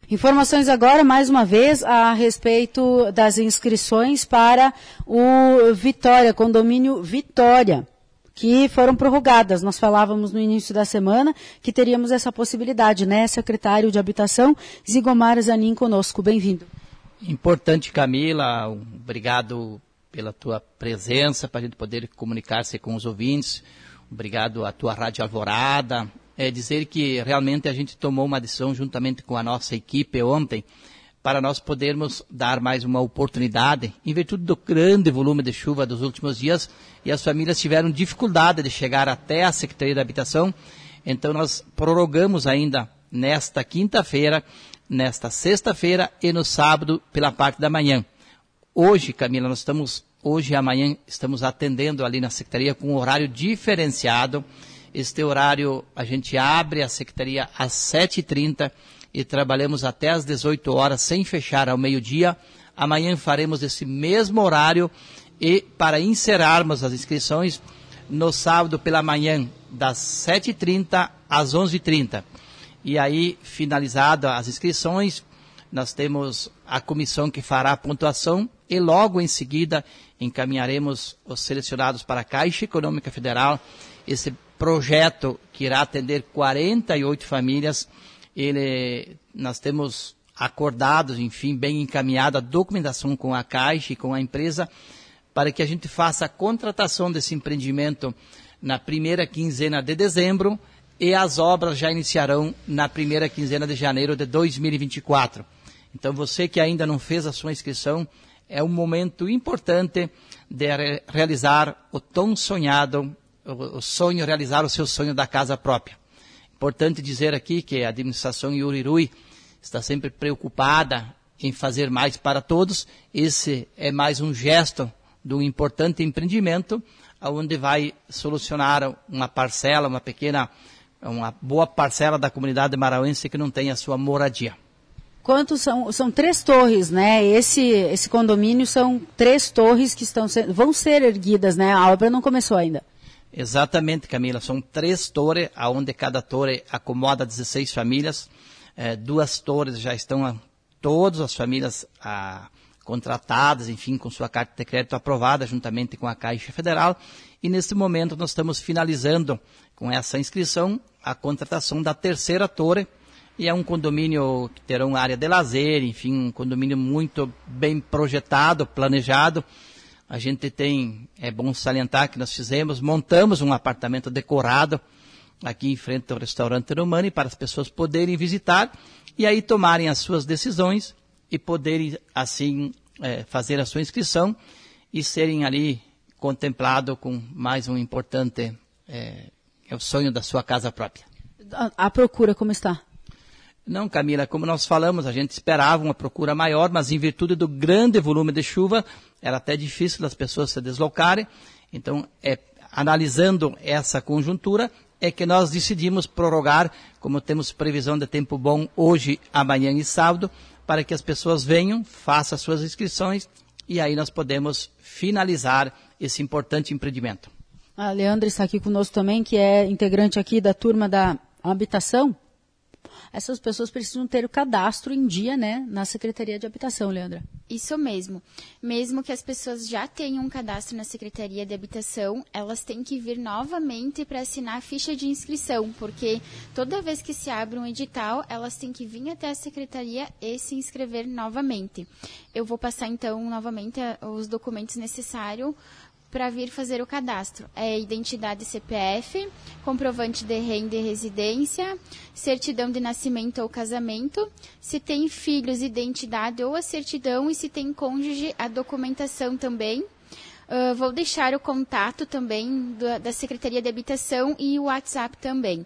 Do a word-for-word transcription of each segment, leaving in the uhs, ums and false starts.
Informações agora, mais uma vez, a respeito das inscrições para o Vitória, condomínio Vitória, que foram prorrogadas. Nós falávamos no início da semana que teríamos essa possibilidade, né? Secretário de Habitação, Zigomar Zanin, conosco. Bem-vindo. Importante, Camila. Obrigado pela tua presença, para a gente poder comunicar-se com os ouvintes. Obrigado à tua Rádio Alvorada. É dizer que realmente a gente tomou uma decisão juntamente com a nossa equipe ontem para nós podermos dar mais uma oportunidade, em virtude do grande volume de chuva dos últimos dias, e as famílias tiveram dificuldade de chegar até a Secretaria da Habitação. Então nós prorrogamos ainda nesta quinta-feira, nesta sexta-feira e no sábado pela parte da manhã. Hoje, Camila, nós estamos, hoje e amanhã, estamos atendendo ali na Secretaria com um horário diferenciado. Este horário a gente abre a Secretaria às sete e trinta e trabalhamos até às dezoito horas, sem fechar ao meio-dia. Amanhã faremos esse mesmo horário e para encerrarmos as inscrições no sábado pela manhã, das sete e trinta às onze e trinta. E aí, finalizadas as inscrições, nós temos a comissão que fará a pontuação e logo em seguida encaminharemos os selecionados para a Caixa Econômica Federal. Esse projeto que irá atender quarenta e oito famílias, ele, nós temos acordados, enfim, bem encaminhada a documentação com a Caixa e com a empresa, para que a gente faça a contratação desse empreendimento na primeira quinzena de dezembro e as obras já iniciarão na primeira quinzena de janeiro de dois mil e vinte e quatro. Então você que ainda não fez a sua inscrição, é um momento importante de re- realizar o tão sonhado o sonho, realizar o seu sonho da casa própria. Importante dizer aqui que a administração Iurirui está sempre preocupada em fazer mais para todos. Esse é mais um gesto de um importante empreendimento, onde vai solucionar uma parcela, uma pequena, uma boa parcela da comunidade marauense que não tem a sua moradia. Quantos são? São três torres, né? Esse, esse condomínio são três torres que estão, vão ser erguidas, né? A obra não começou ainda. Exatamente, Camila. São três torres, onde cada torre acomoda dezesseis famílias. É, duas torres já estão, a, todas as famílias a, contratadas, enfim, com sua carta de crédito aprovada, juntamente com a Caixa Federal. E nesse momento nós estamos finalizando com essa inscrição a contratação da terceira torre. E é um condomínio que terá uma área de lazer, enfim, um condomínio muito bem projetado, planejado. A gente tem, é bom salientar que nós fizemos, montamos um apartamento decorado aqui em frente ao restaurante Romani para as pessoas poderem visitar e aí tomarem as suas decisões e poderem, assim, é, fazer a sua inscrição e serem ali contemplados com mais um importante, é, é o sonho da sua casa própria. A, a procura como está? Não, Camila, como nós falamos, a gente esperava uma procura maior, mas em virtude do grande volume de chuva, era até difícil das pessoas se deslocarem. Então, é, analisando essa conjuntura, é que nós decidimos prorrogar, como temos previsão de tempo bom hoje, amanhã e sábado, para que as pessoas venham, façam as suas inscrições e aí nós podemos finalizar esse importante empreendimento. A Leandra está aqui conosco também, que é integrante aqui da turma da habitação. Essas pessoas precisam ter o cadastro em dia, né, na Secretaria de Habitação, Leandra. Isso mesmo. Mesmo que as pessoas já tenham um cadastro na Secretaria de Habitação, elas têm que vir novamente para assinar a ficha de inscrição, porque toda vez que se abre um edital, elas têm que vir até a Secretaria e se inscrever novamente. Eu vou passar, então, novamente os documentos necessários para vir fazer o cadastro. É identidade C P F, comprovante de renda e residência, certidão de nascimento ou casamento, se tem filhos, identidade ou a certidão e se tem cônjuge, a documentação também. Uh, vou deixar o contato também da, da Secretaria de Habitação e o WhatsApp também.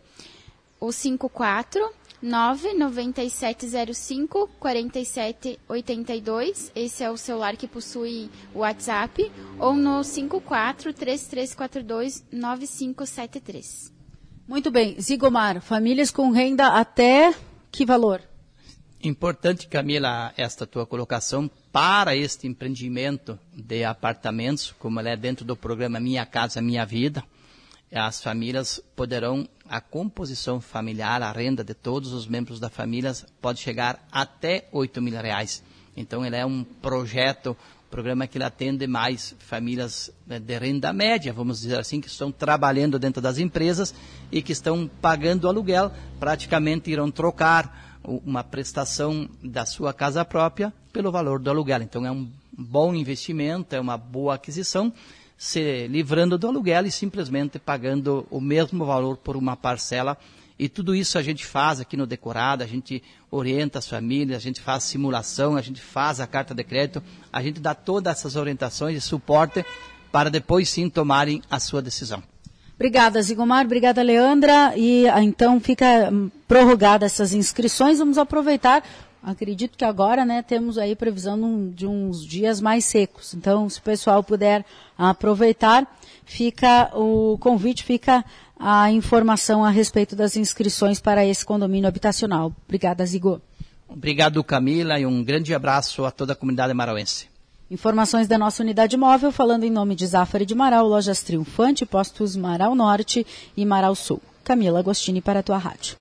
O cinco quatro nove nove sete zero cinco quatro sete oito dois, esse é o celular que possui o WhatsApp, ou no cinco quatro três três quatro dois nove cinco sete três. Muito bem. Zigomar, famílias com renda até que valor? Importante, Camila, esta tua colocação para este empreendimento de apartamentos, como ele é dentro do programa Minha Casa Minha Vida. as famílias poderão, a composição familiar, a renda de todos os membros da família pode chegar até oito mil reais. Então, ele é um projeto, programa que ele atende mais famílias de renda média, vamos dizer assim, que estão trabalhando dentro das empresas e que estão pagando aluguel, praticamente irão trocar uma prestação da sua casa própria pelo valor do aluguel. Então, é um bom investimento, é uma boa aquisição, se livrando do aluguel e simplesmente pagando o mesmo valor por uma parcela. E tudo isso a gente faz aqui no Decorado, a gente orienta as famílias, a gente faz simulação, a gente faz a carta de crédito, a gente dá todas essas orientações e suporte para depois sim tomarem a sua decisão. Obrigada, Zigomar. Obrigada, Leandra. E então fica prorrogada essas inscrições. Vamos aproveitar. Acredito que agora, né, temos aí previsão de uns dias mais secos. Então, se o pessoal puder aproveitar, fica o convite, fica a informação a respeito das inscrições para esse condomínio habitacional. Obrigada, Zigo. Obrigado, Camila, e um grande abraço a toda a comunidade marauense. Informações da nossa unidade móvel, falando em nome de Zafari de Marau, Lojas Triunfante, Postos Marau Norte e Marau Sul. Camila Agostini para a tua rádio.